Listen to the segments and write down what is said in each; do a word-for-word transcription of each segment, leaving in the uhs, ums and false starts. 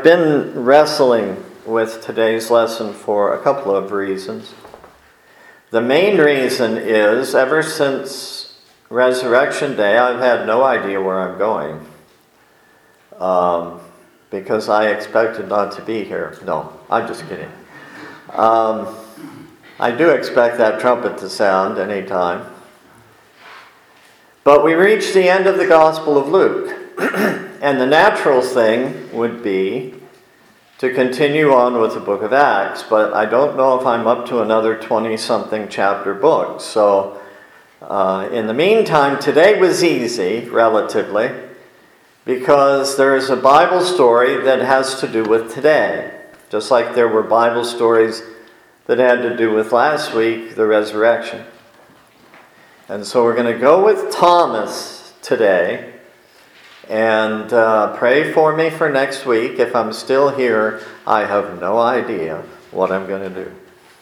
I've been wrestling with today's lesson for a couple of reasons. The main reason is, ever since Resurrection Day, I've had no idea where I'm going. Um, because I expected not to be here. No, I'm just kidding. Um, I do expect that trumpet to sound any time. But we reached the end of the Gospel of Luke. And the natural thing would be to continue on with the book of Acts. But I don't know if I'm up to another twenty-something chapter book. So uh, in the meantime, today was easy, relatively, because there is a Bible story that has to do with today. Just like there were Bible stories that had to do with last week, the resurrection. And so we're going to go with Thomas today. And uh, pray for me for next week. If I'm still here, I have no idea what I'm going to do.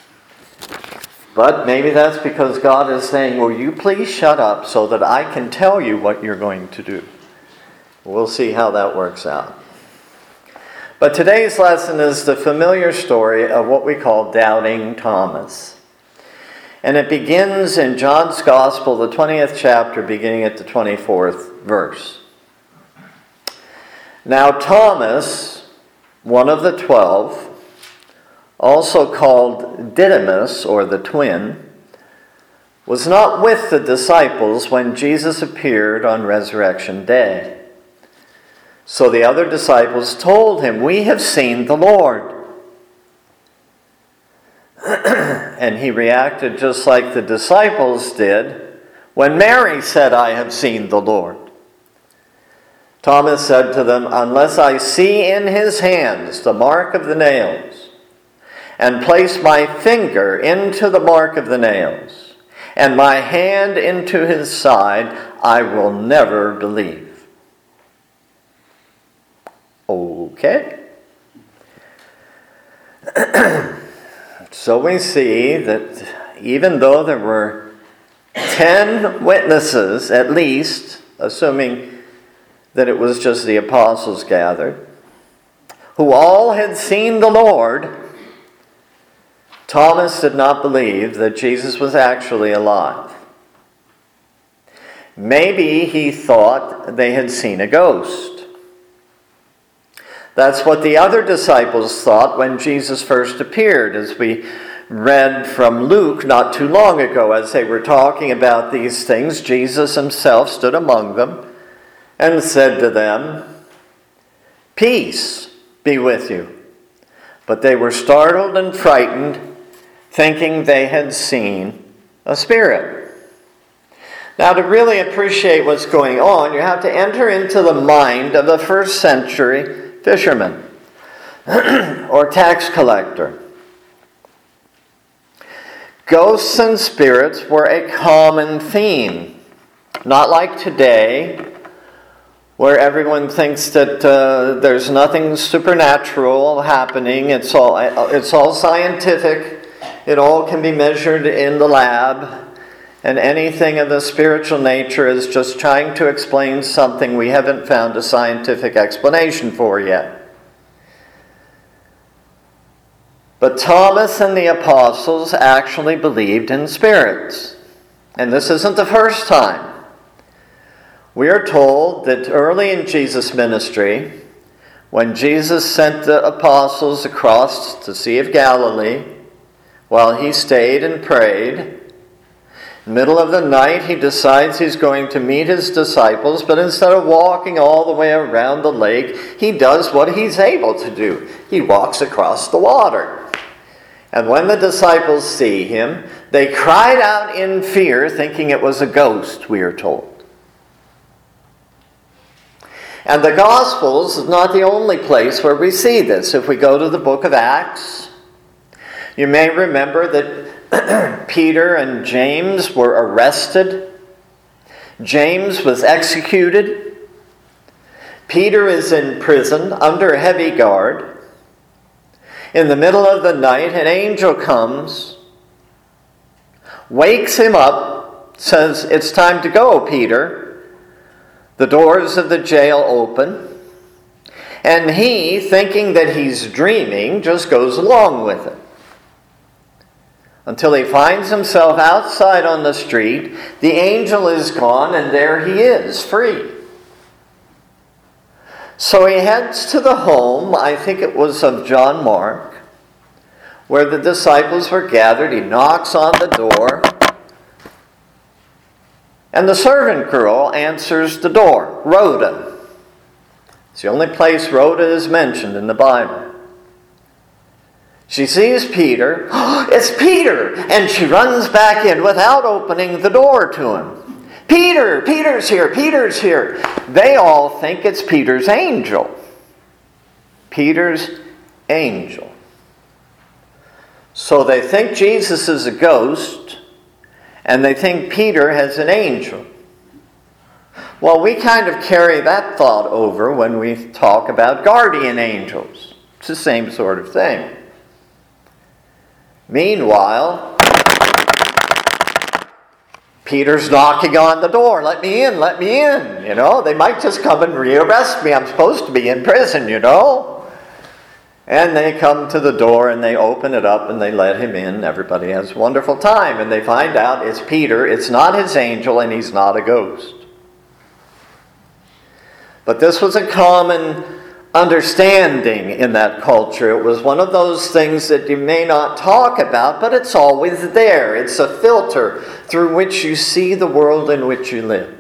But maybe that's because God is saying, will you please shut up so that I can tell you what you're going to do. We'll see how that works out. But today's lesson is the familiar story of what we call Doubting Thomas. And it begins in John's Gospel, the twentieth chapter, beginning at the twenty-fourth verse. Now Thomas, one of the twelve, also called Didymus, or the twin, was not with the disciples when Jesus appeared on Resurrection Day. So the other disciples told him, "We have seen the Lord." And he reacted just like the disciples did when Mary said, "I have seen the Lord." Thomas said to them, "Unless I see in his hands the mark of the nails, and place my finger into the mark of the nails, and my hand into his side, I will never believe." Okay. So we see that even though there were ten witnesses, at least, assuming that it was just the apostles gathered, who all had seen the Lord, Thomas did not believe that Jesus was actually alive. Maybe he thought they had seen a ghost. That's what the other disciples thought when Jesus first appeared, as we read from Luke not too long ago. As they were talking about these things, Jesus himself stood among them and said to them, "Peace be with you." But they were startled and frightened, thinking they had seen a spirit. Now, to really appreciate what's going on, you have to enter into the mind of a first century fisherman or tax collector. Ghosts and spirits were a common theme, not like today, where everyone thinks that uh, there's nothing supernatural happening. It's all it's all scientific. It all can be measured in the lab. And anything of the spiritual nature is just trying to explain something we haven't found a scientific explanation for yet. But Thomas and the apostles actually believed in spirits. And this isn't the first time. We are told that early in Jesus' ministry, when Jesus sent the apostles across the Sea of Galilee, while he stayed and prayed, in the middle of the night he decides he's going to meet his disciples, but instead of walking all the way around the lake, he does what he's able to do. He walks across the water. And when the disciples see him, they cried out in fear, thinking it was a ghost, we are told. And the Gospels is not the only place where we see this. If we go to the book of Acts, you may remember that Peter and James were arrested. James was executed. Peter is in prison under heavy guard. In the middle of the night, an angel comes, wakes him up, says, "It's time to go, Peter." The doors of the jail open, And he, thinking that he's dreaming, just goes along with it. Until he finds himself outside on the street, the angel is gone, and there he is, free. So he heads to the home, I think it was of John Mark, where the disciples were gathered. He knocks on the door, and the servant girl answers the door, Rhoda. It's the only place Rhoda is mentioned in the Bible. She sees Peter. Oh, it's Peter! And she runs back in without opening the door to him. Peter! Peter's here! Peter's here! They all think it's Peter's angel. Peter's angel. So they think Jesus is a ghost, and they think Peter has an angel. Well, we kind of carry that thought over when we talk about guardian angels. It's the same sort of thing. Meanwhile, Peter's knocking on the door. Let me in, let me in. You know, they might just come and rearrest me. I'm supposed to be in prison, you know. And they come to the door and they open it up and they let him in. Everybody has a wonderful time. And they find out it's Peter. It's not his angel and he's not a ghost. But this was a common understanding in that culture. It was one of those things that you may not talk about, but it's always there. It's a filter through which you see the world in which you live.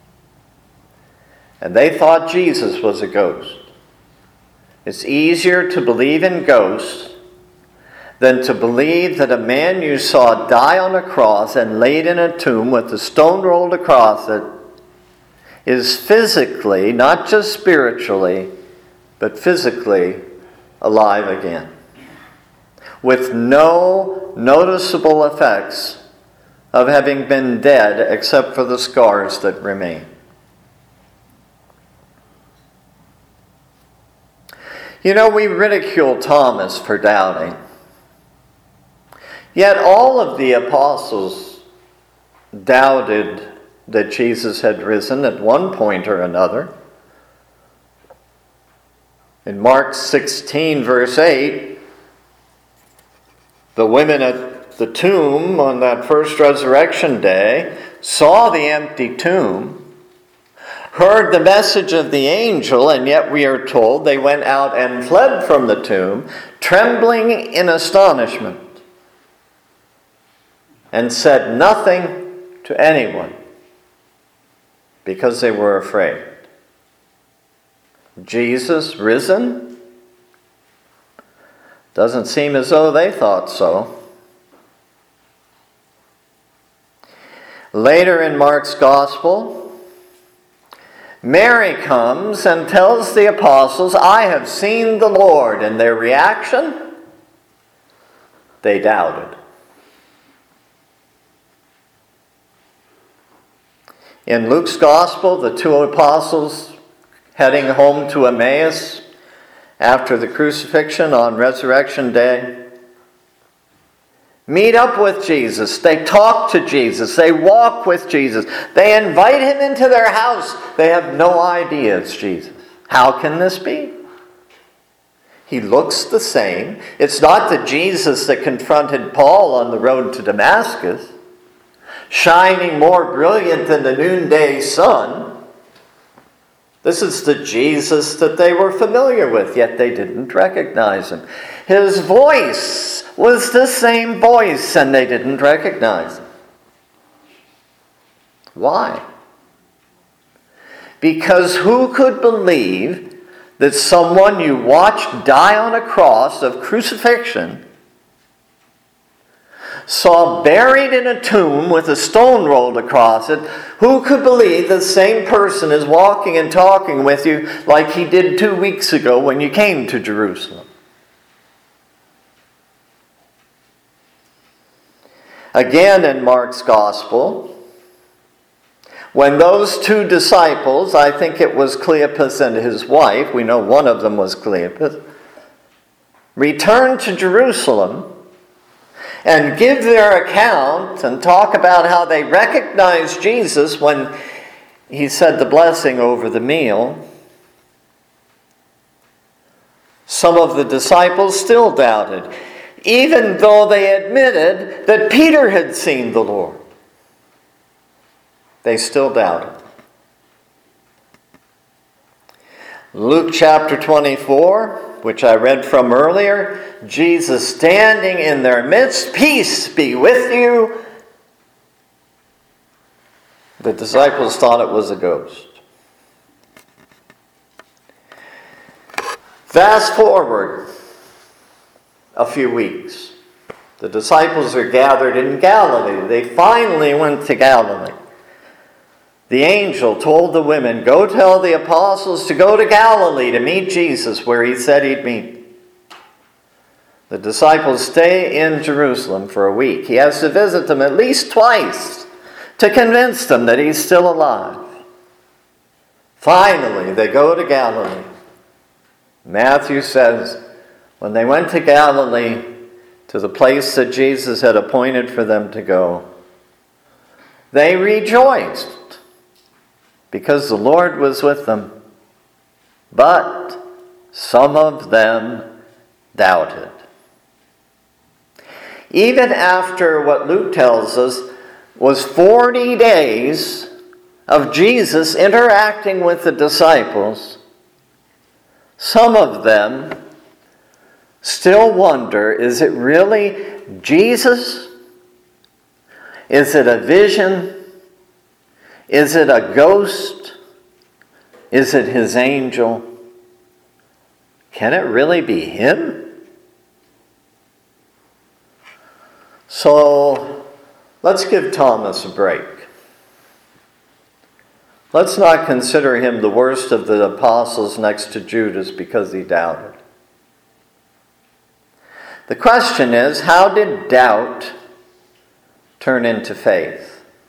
And they thought Jesus was a ghost. It's easier to believe in ghosts than to believe that a man you saw die on a cross and laid in a tomb with a stone rolled across it is physically, not just spiritually, but physically alive again, with no noticeable effects of having been dead except for the scars that remain. You know, we ridicule Thomas for doubting. Yet all of the apostles doubted that Jesus had risen at one point or another. In Mark sixteen, verse eight, the women at the tomb on that first resurrection day saw the empty tomb, heard the message of the angel, and yet we are told they went out and fled from the tomb, trembling in astonishment, and said nothing to anyone because they were afraid. Jesus risen? Doesn't seem as though they thought so. Later in Mark's Gospel, Mary comes and tells the apostles, I have seen the Lord. And their reaction? They doubted. In Luke's Gospel, the two apostles heading home to Emmaus after the crucifixion on Resurrection Day meet up with Jesus. They talk to Jesus. They walk with Jesus. They invite him into their house. They have no idea it's Jesus. How can this be? He looks the same. It's not the Jesus that confronted Paul on the road to Damascus, shining more brilliant than the noonday sun. This is the Jesus that they were familiar with, yet they didn't recognize him. His voice was the same voice, and they didn't recognize him. Why? Because who could believe that someone you watched die on a cross of crucifixion, saw buried in a tomb with a stone rolled across it, who could believe the same person is walking and talking with you like he did two weeks ago when you came to Jerusalem? Again in Mark's Gospel, when those two disciples, I think it was Cleopas and his wife, we know one of them was Cleopas, returned to Jerusalem and give their account and talk about how they recognized Jesus when he said the blessing over the meal, Some of the disciples still doubted, even though they admitted that Peter had seen the Lord. They still doubted. Luke chapter twenty-four, which I read from earlier, Jesus standing in their midst, "Peace be with you." The disciples thought it was a ghost. Fast forward a few weeks. The disciples are gathered in Galilee. They finally went to Galilee. The angel told the women, "Go tell the apostles to go to Galilee to meet Jesus where he said he'd meet." The disciples stay in Jerusalem for a week. He has to visit them at least twice to convince them that he's still alive. Finally, they go to Galilee. Matthew says, when they went to Galilee, to the place that Jesus had appointed for them to go, they rejoiced because the Lord was with them. But some of them doubted. Even after what Luke tells us was forty days of Jesus interacting with the disciples, some of them still wonder, is it really Jesus? Is it a vision? Is it a ghost? Is it his angel? Can it really be him? So let's give Thomas a break. Let's not consider him the worst of the apostles next to Judas because he doubted. The question is, how did doubt turn into faith?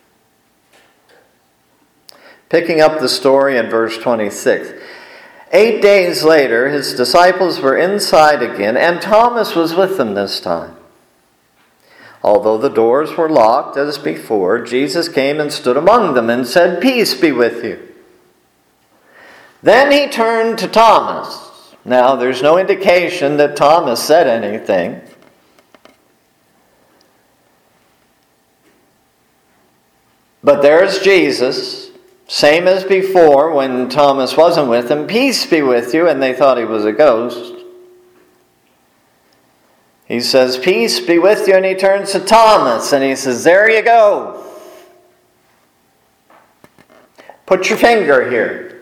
Picking up the story in verse twenty-six. Eight days later, his disciples were inside again, and Thomas was with them this time. Although the doors were locked as before, Jesus came and stood among them and said, "Peace be with you." Then he turned to Thomas. Now, there's no indication that Thomas said anything. But there's Jesus, same as before when Thomas wasn't with him. "Peace be with you," and they thought he was a ghost. He says, "Peace be with you," and he turns to Thomas and he says, "There you go. Put your finger here.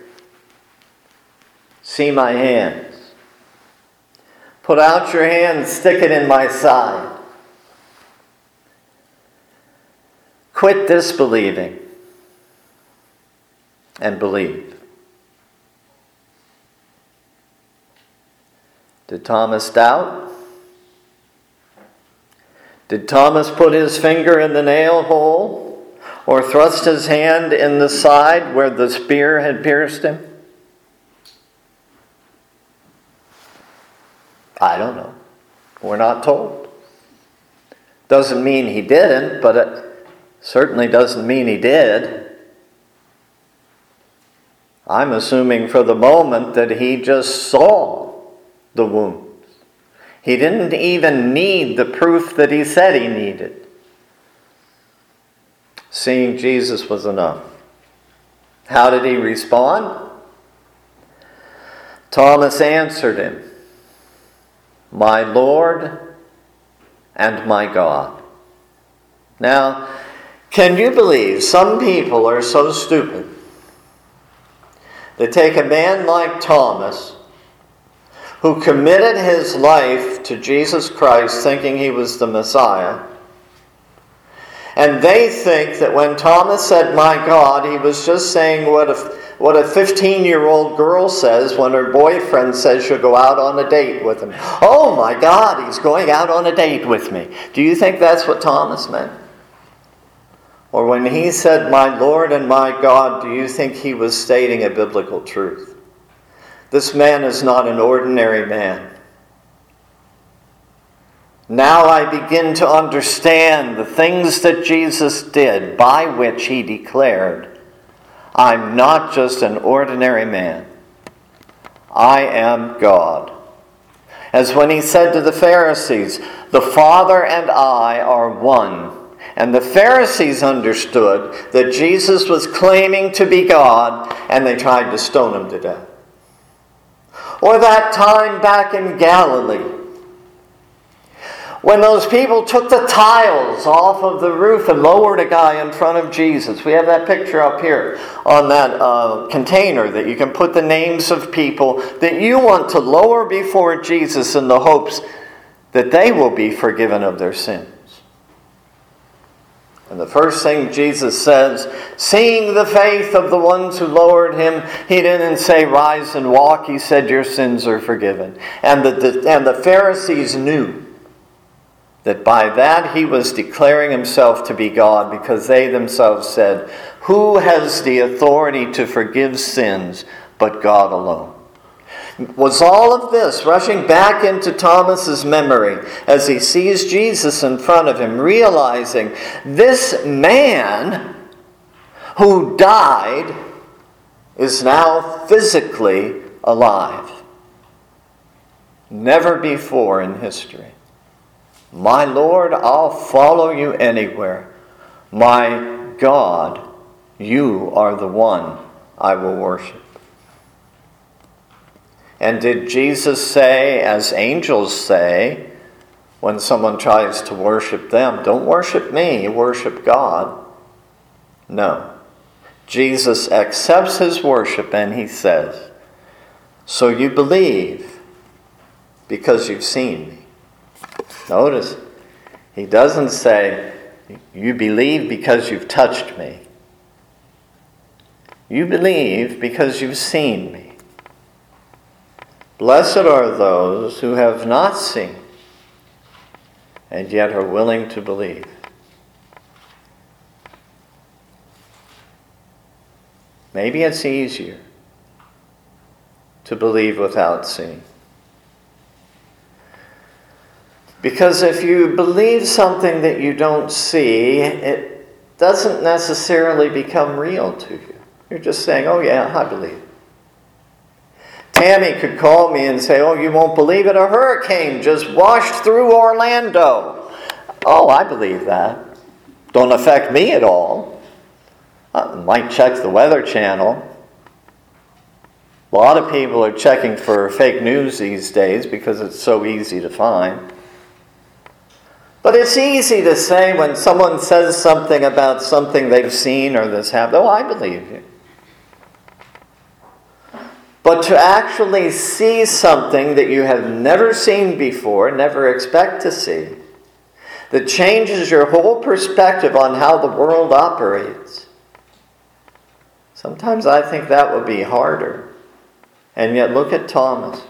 See my hands. Put out your hand, stick it in my side. Quit disbelieving and believe." Did Thomas doubt? Did Thomas put his finger in the nail hole or thrust his hand in the side where the spear had pierced him? I don't know. We're not told. Doesn't mean he didn't, but it certainly doesn't mean he did. I'm assuming for the moment that he just saw the wounds. He didn't even need the proof that he said he needed. Seeing Jesus was enough. How did he respond? Thomas answered him, "My Lord and my God." Now, can you believe some people are so stupid? They take a man like Thomas, who committed his life to Jesus Christ thinking he was the Messiah, and they think that when Thomas said, "My God," he was just saying what a, what a fifteen-year-old girl says when her boyfriend says she'll go out on a date with him. "Oh my God, he's going out on a date with me." Do you think that's what Thomas meant? Or when he said, "My Lord and my God," do you think he was stating a biblical truth? This man is not an ordinary man. Now I begin to understand the things that Jesus did by which he declared, "I'm not just an ordinary man. I am God." As when he said to the Pharisees, "The Father and I are one." And the Pharisees understood that Jesus was claiming to be God, and they tried to stone him to death. Or that time back in Galilee, when those people took the tiles off of the roof and lowered a guy in front of Jesus. We have that picture up here on that uh, container that you can put the names of people that you want to lower before Jesus in the hopes that they will be forgiven of their sins. And the first thing Jesus says, seeing the faith of the ones who lowered him, he didn't say, "Rise and walk." He said, "Your sins are forgiven." And the, the, and the Pharisees knew that by that he was declaring himself to be God, because they themselves said, "Who has the authority to forgive sins but God alone?" Was all of this rushing back into Thomas's memory as he sees Jesus in front of him, realizing this man who died is now physically alive. Never before in history. "My Lord, I'll follow you anywhere. My God, you are the one I will worship." And did Jesus say, as angels say, when someone tries to worship them, "Don't worship me, worship God"? No. Jesus accepts his worship and he says, "So you believe because you've seen me." Notice, he doesn't say, "You believe because you've touched me." You believe because you've seen me. Blessed are those who have not seen and yet are willing to believe. Maybe it's easier to believe without seeing. Because if you believe something that you don't see, it doesn't necessarily become real to you. You're just saying, "Oh yeah, I believe." Tammy could call me and say, "Oh, you won't believe it, a hurricane just washed through Orlando." Oh, I believe that. Don't affect me at all. I might check the Weather Channel. A lot of people are checking for fake news these days because it's so easy to find. But it's easy to say when someone says something about something they've seen or that's happened, "Oh, I believe you." But to actually see something that you have never seen before, never expect to see, that changes your whole perspective on how the world operates, sometimes I think that would be harder. And yet look at Thomas.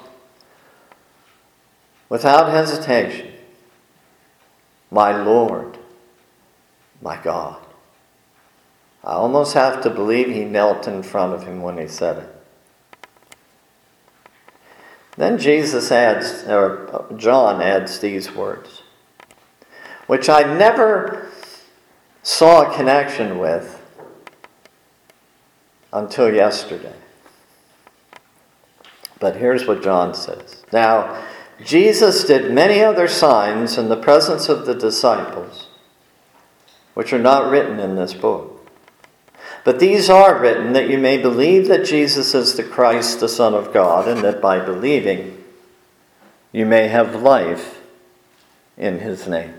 Without hesitation, "My Lord, my God." I almost have to believe he knelt in front of him when he said it. Then Jesus adds, or John adds these words, which I never saw a connection with until yesterday. But here's what John says. "Now, Jesus did many other signs in the presence of the disciples, which are not written in this book. But these are written that you may believe that Jesus is the Christ, the Son of God, and that by believing you may have life in his name."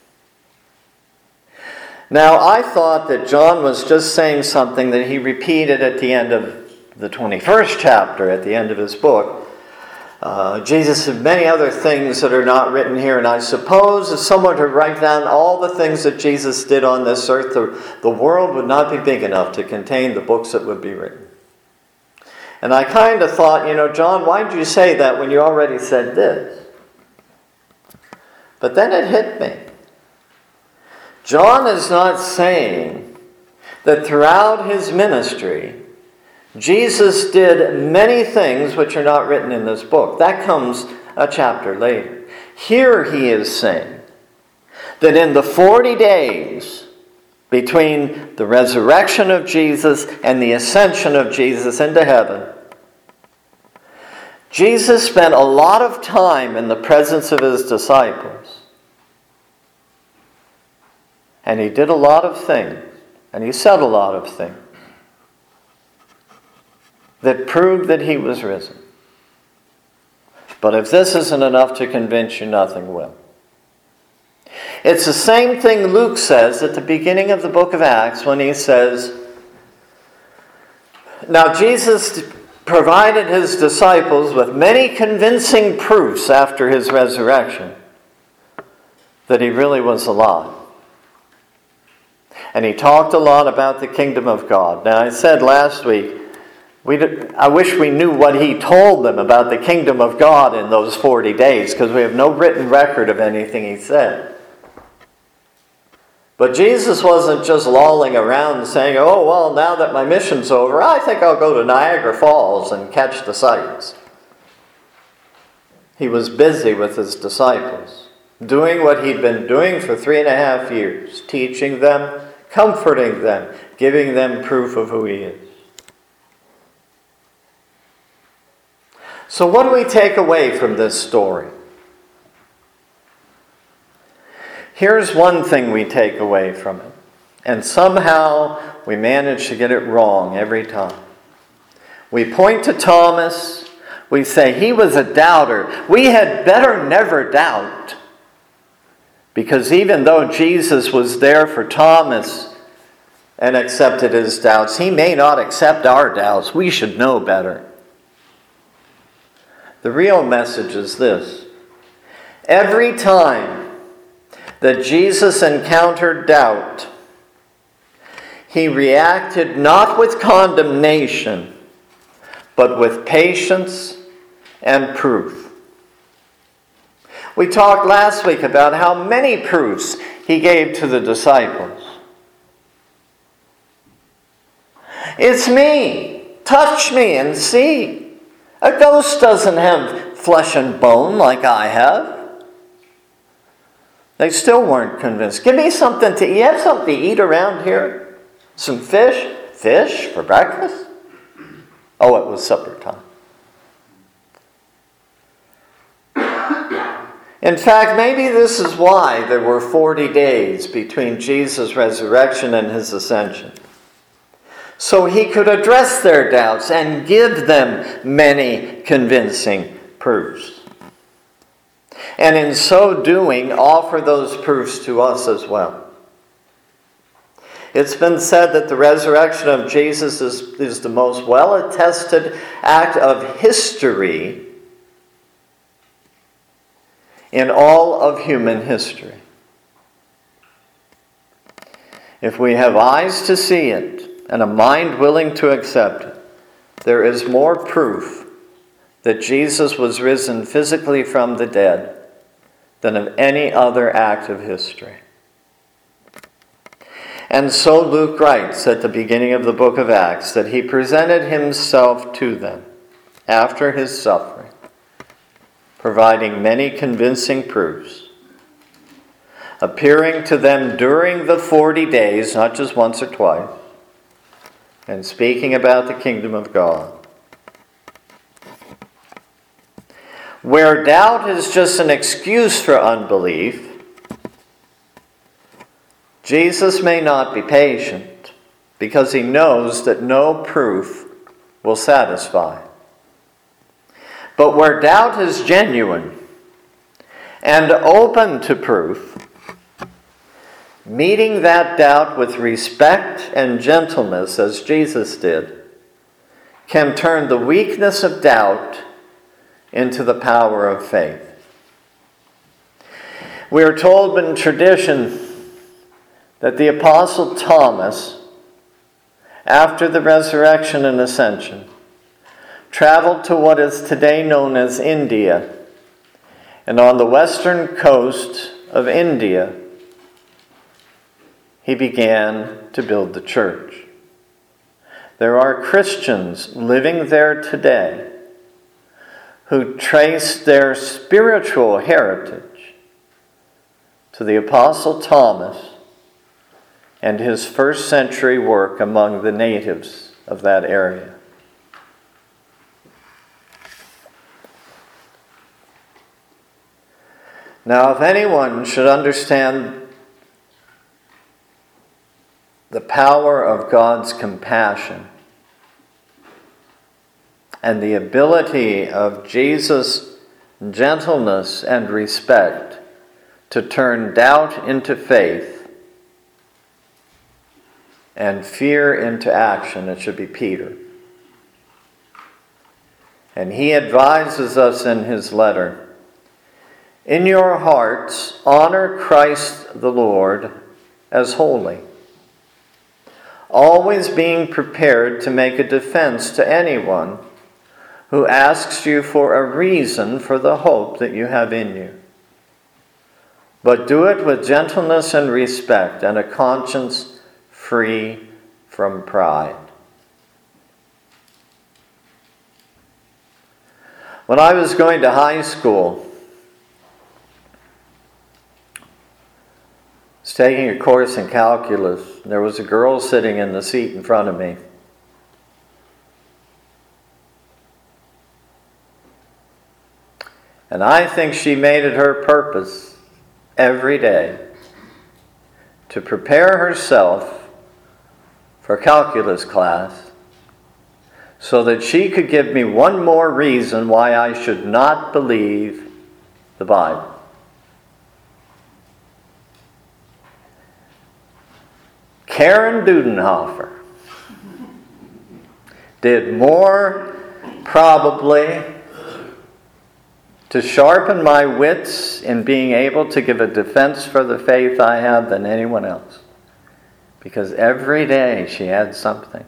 Now, I thought that John was just saying something that he repeated at the end of the twenty-first chapter, at the end of his book. Uh, Jesus did many other things that are not written here, and I suppose if someone were to write down all the things that Jesus did on this earth, the, the world would not be big enough to contain the books that would be written. And I kind of thought, you know, John, why did you say that when you already said this? But then it hit me. John is not saying that throughout his ministry, Jesus did many things which are not written in this book. That comes a chapter later. Here he is saying that in the forty days between the resurrection of Jesus and the ascension of Jesus into heaven, Jesus spent a lot of time in the presence of his disciples. And he did a lot of things. And he said a lot of things that proved that he was risen. But if this isn't enough to convince you, nothing will. It's the same thing Luke says at the beginning of the book of Acts when he says, now Jesus provided his disciples with many convincing proofs after his resurrection that he really was alive. And he talked a lot about the kingdom of God. Now I said last week, we did, I wish we knew what he told them about the kingdom of God in those forty days, because we have no written record of anything he said. But Jesus wasn't just lolling around saying, oh, well, now that my mission's over, I think I'll go to Niagara Falls and catch the sights. He was busy with his disciples, doing what he'd been doing for three and a half years, teaching them, comforting them, giving them proof of who he is. So what do we take away from this story? Here's one thing we take away from it. And somehow we manage to get it wrong every time. We point to Thomas. We say he was a doubter. We had better never doubt. Because even though Jesus was there for Thomas and accepted his doubts, he may not accept our doubts. We should know better. The real message is this. Every time that Jesus encountered doubt, he reacted not with condemnation, but with patience and proof. We talked last week about how many proofs he gave to the disciples. It's me. Touch me and see. A ghost doesn't have flesh and bone like I have. They still weren't convinced. Give me something to eat. You have something to eat around here? Some fish? Fish for breakfast? Oh, it was supper time. In fact, maybe this is why there were forty days between Jesus' resurrection and his ascension. So he could address their doubts and give them many convincing proofs. And in so doing, offer those proofs to us as well. It's been said that the resurrection of Jesus is, is the most well-attested act of history in all of human history. If we have eyes to see it and a mind willing to accept it, there is more proof that Jesus was risen physically from the dead than of any other act of history. And so Luke writes at the beginning of the book of Acts that he presented himself to them after his suffering, providing many convincing proofs, appearing to them during the forty days, not just once or twice, and speaking about the kingdom of God. Where doubt is just an excuse for unbelief, Jesus may not be patient because he knows that no proof will satisfy. But where doubt is genuine and open to proof, meeting that doubt with respect and gentleness, as Jesus did, can turn the weakness of doubt into the power of faith. We are told in tradition that the Apostle Thomas, after the resurrection and ascension, traveled to what is today known as India, and on the western coast of India, he began to build the church. There are Christians living there today who trace their spiritual heritage to the Apostle Thomas and his first century work among the natives of that area. Now, if anyone should understand the power of God's compassion and the ability of Jesus' gentleness and respect to turn doubt into faith and fear into action, it should be Peter. And he advises us in his letter, "In your hearts, honor Christ the Lord as holy, always being prepared to make a defense to anyone who asks you for a reason for the hope that you have in you. But do it with gentleness and respect and a conscience free from pride." When I was going to high school, I was taking a course in calculus. There was a girl sitting in the seat in front of me. And I think she made it her purpose every day to prepare herself for calculus class so that she could give me one more reason why I should not believe the Bible. Karen Dudenhofer did more probably to sharpen my wits in being able to give a defense for the faith I have than anyone else. Because every day she had something.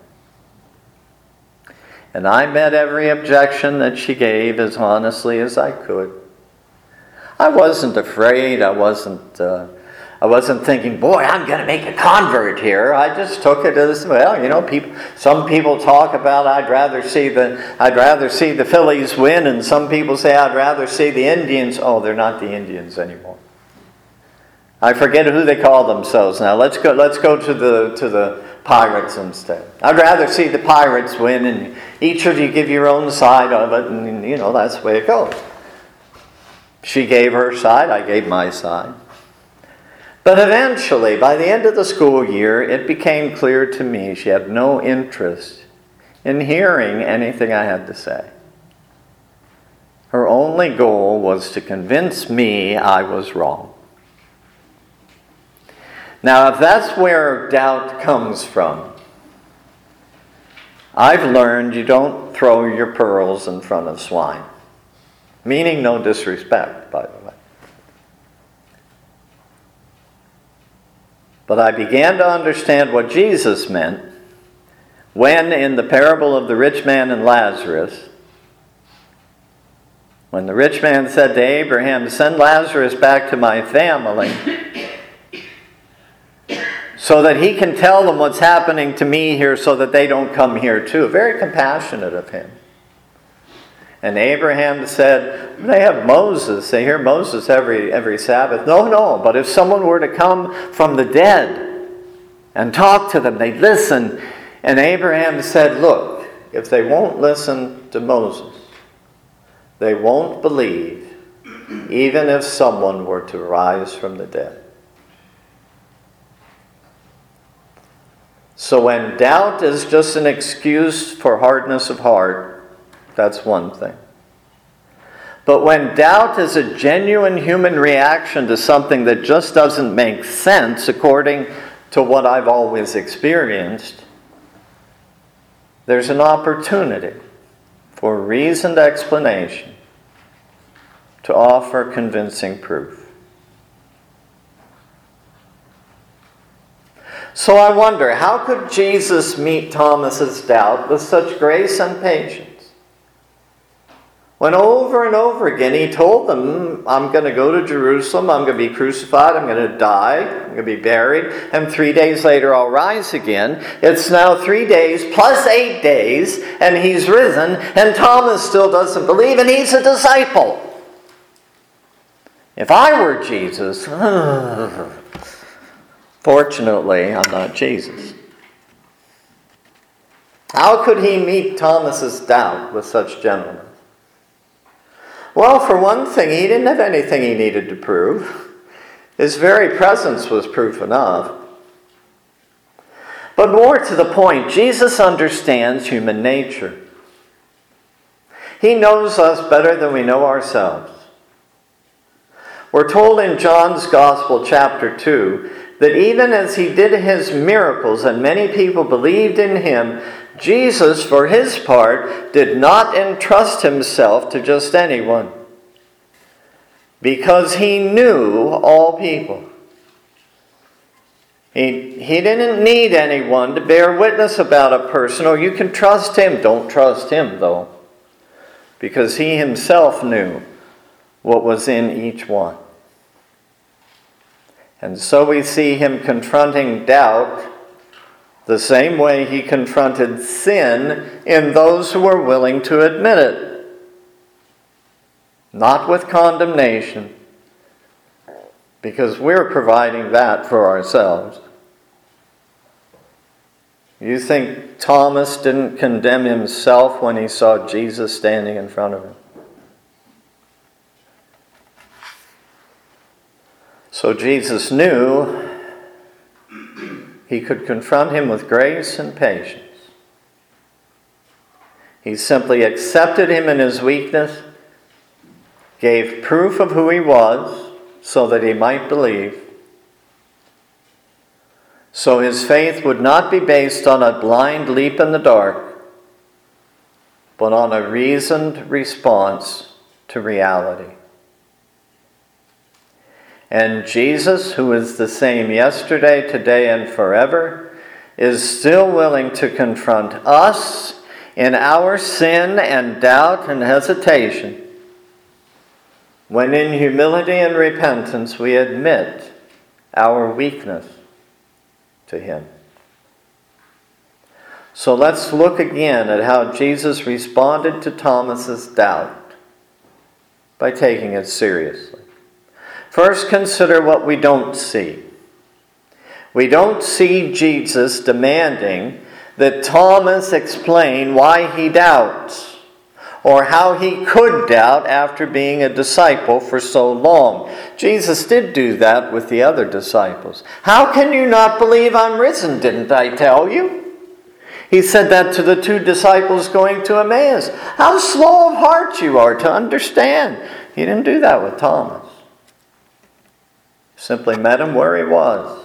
And I met every objection that she gave as honestly as I could. I wasn't afraid. I wasn't uh, I wasn't thinking, boy, I'm going to make a convert here. I just took it as, well, you know, people. Some people talk about I'd rather see the I'd rather see the Phillies win, and some people say I'd rather see the Indians. Oh, they're not the Indians anymore. I forget who they call themselves now. Let's go. Let's go to the to the Pirates instead. I'd rather see the Pirates win, and each of you give your own side of it, and you know that's the way it goes. She gave her side. I gave my side. But eventually, by the end of the school year, it became clear to me she had no interest in hearing anything I had to say. Her only goal was to convince me I was wrong. Now, if that's where doubt comes from, I've learned you don't throw your pearls in front of swine. Meaning no disrespect, by the way. But I began to understand what Jesus meant when, in the parable of the rich man and Lazarus, when the rich man said to Abraham, "Send Lazarus back to my family so that he can tell them what's happening to me here so that they don't come here too." Very compassionate of him. And Abraham said, "They have Moses. They hear Moses every every Sabbath." No, no, but if someone were to come from the dead and talk to them, they'd listen. And Abraham said, "Look, if they won't listen to Moses, they won't believe, even if someone were to rise from the dead." So when doubt is just an excuse for hardness of heart, that's one thing. But when doubt is a genuine human reaction to something that just doesn't make sense according to what I've always experienced, there's an opportunity for reasoned explanation to offer convincing proof. So I wonder, how could Jesus meet Thomas's doubt with such grace and patience? When over and over again he told them, I'm going to go to Jerusalem, I'm going to be crucified, I'm going to die, I'm going to be buried, and three days later I'll rise again. It's now three days plus eight days, and he's risen, and Thomas still doesn't believe, and he's a disciple. If I were Jesus, fortunately, I'm not Jesus. How could he meet Thomas's doubt with such gentleness? Well, for one thing, he didn't have anything he needed to prove. His very presence was proof enough. But more to the point, Jesus understands human nature. He knows us better than we know ourselves. We're told in John's Gospel, chapter two, that even as he did his miracles and many people believed in him, Jesus, for his part, did not entrust himself to just anyone, because he knew all people. He, he didn't need anyone to bear witness about a person. Oh, you can trust him. Don't trust him, though, because he himself knew what was in each one. And so we see him confronting doubt the same way he confronted sin in those who were willing to admit it. Not with condemnation, because we're providing that for ourselves. You think Thomas didn't condemn himself when he saw Jesus standing in front of him? So Jesus knew he could confront him with grace and patience. He simply accepted him in his weakness, gave proof of who he was so that he might believe. So his faith would not be based on a blind leap in the dark, but on a reasoned response to reality. And Jesus, who is the same yesterday, today, and forever, is still willing to confront us in our sin and doubt and hesitation, when in humility and repentance we admit our weakness to him. So let's look again at how Jesus responded to Thomas's doubt by taking it seriously. First, consider what we don't see. We don't see Jesus demanding that Thomas explain why he doubts, or how he could doubt after being a disciple for so long. Jesus did do that with the other disciples. How can you not believe I'm risen? Didn't I tell you? He said that to the two disciples going to Emmaus. How slow of heart you are to understand. He didn't do that with Thomas. Simply met him where he was.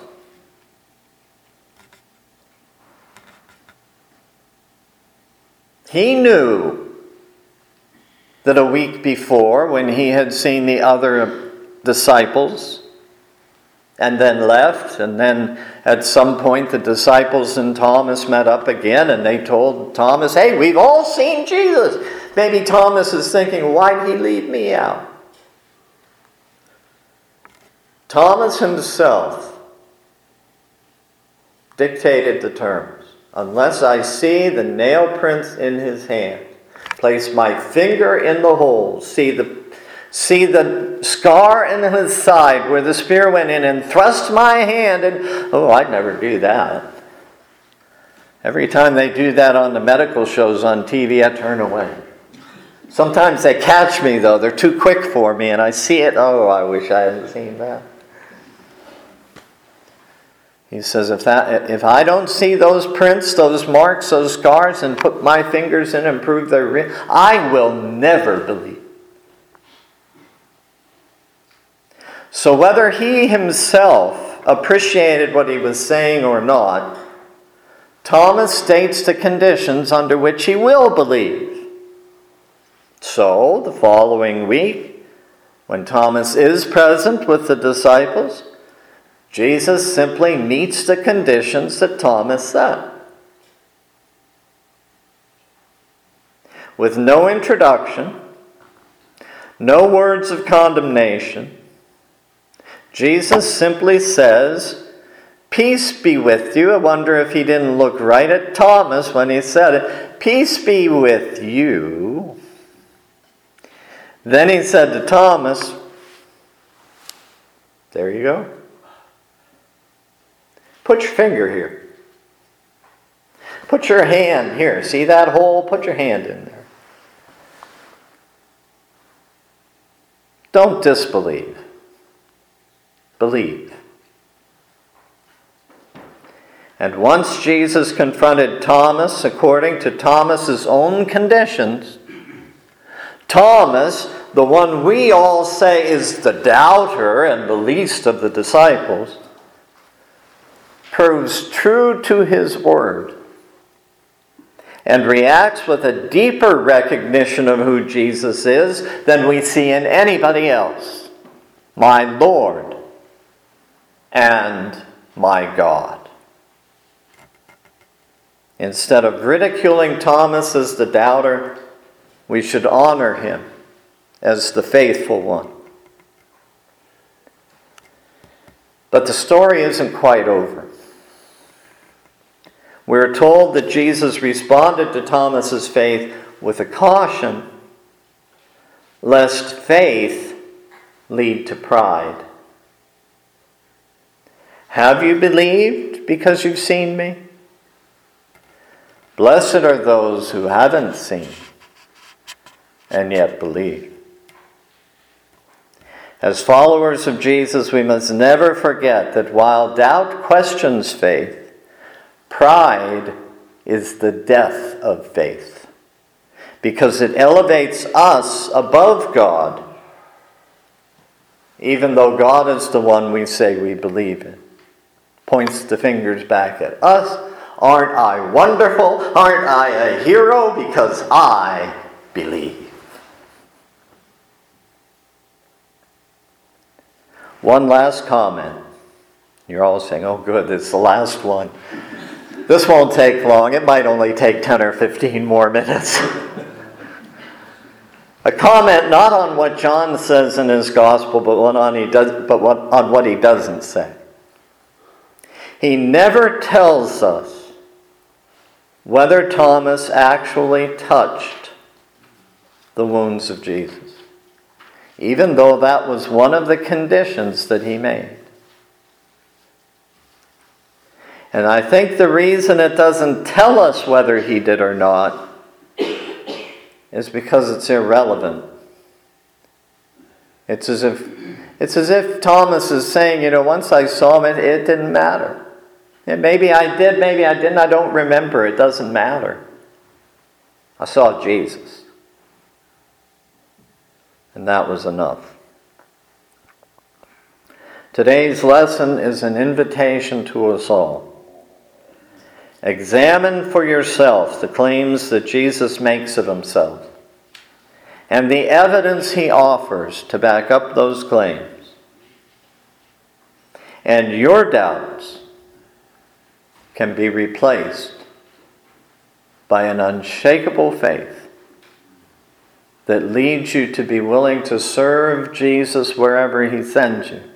He knew that a week before, when he had seen the other disciples and then left, and then at some point the disciples and Thomas met up again, and they told Thomas, hey, we've all seen Jesus. Maybe Thomas is thinking, why did he leave me out? Thomas himself dictated the terms. Unless I see the nail prints in his hand, place my finger in the hole, see the see the scar in his side where the spear went in, and thrust my hand in. Oh, I'd never do that. Every time they do that on the medical shows on T V, I turn away. Sometimes they catch me, though. They're too quick for me, and I see it. Oh, I wish I hadn't seen that. He says, if that, if I don't see those prints, those marks, those scars, and put my fingers in and prove they're real, I will never believe. So whether he himself appreciated what he was saying or not, Thomas states the conditions under which he will believe. So, the following week, when Thomas is present with the disciples, Jesus simply meets the conditions that Thomas set. With no introduction, no words of condemnation, Jesus simply says, peace be with you. I wonder if he didn't look right at Thomas when he said it. Peace be with you. Then he said to Thomas, there you go. Put your finger here. Put your hand here. See that hole? Put your hand in there. Don't disbelieve. Believe. And once Jesus confronted Thomas according to Thomas's own conditions, Thomas, the one we all say is the doubter and the least of the disciples, proves true to his word and reacts with a deeper recognition of who Jesus is than we see in anybody else. My Lord and my God. Instead of ridiculing Thomas as the doubter, we should honor him as the faithful one. But the story isn't quite over. We're told that Jesus responded to Thomas's faith with a caution, lest faith lead to pride. Have you believed because you've seen me? Blessed are those who haven't seen and yet believe. As followers of Jesus, we must never forget that while doubt questions faith, pride is the death of faith, because it elevates us above God, even though God is the one we say we believe in. Points the fingers back at us. Aren't I wonderful? Aren't I a hero? Because I believe. One last comment. You're all saying, oh good, it's the last one. This won't take long. It might only take ten or fifteen more minutes. A comment not on what John says in his gospel, but, what on, he does, but what, on what he doesn't say. He never tells us whether Thomas actually touched the wounds of Jesus, even though that was one of the conditions that he made. And I think the reason it doesn't tell us whether he did or not is because it's irrelevant. It's as if it's as if Thomas is saying, you know, once I saw him, it, it didn't matter. And maybe I did, maybe I didn't, I don't remember. It doesn't matter. I saw Jesus. And that was enough. Today's lesson is an invitation to us all. Examine for yourself the claims that Jesus makes of himself and the evidence he offers to back up those claims. And your doubts can be replaced by an unshakable faith that leads you to be willing to serve Jesus wherever he sends you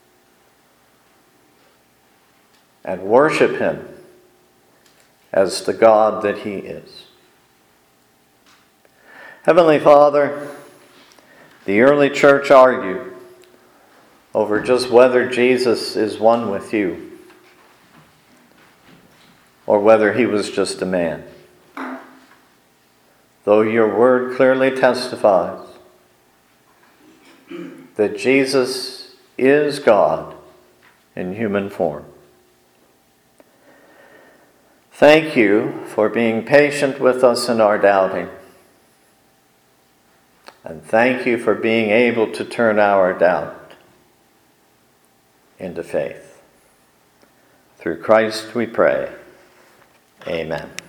and worship him as the God that he is. Heavenly Father, the early church argued over just whether Jesus is one with you or whether he was just a man. Though your word clearly testifies that Jesus is God in human form. Thank you for being patient with us in our doubting. And thank you for being able to turn our doubt into faith. Through Christ we pray. Amen.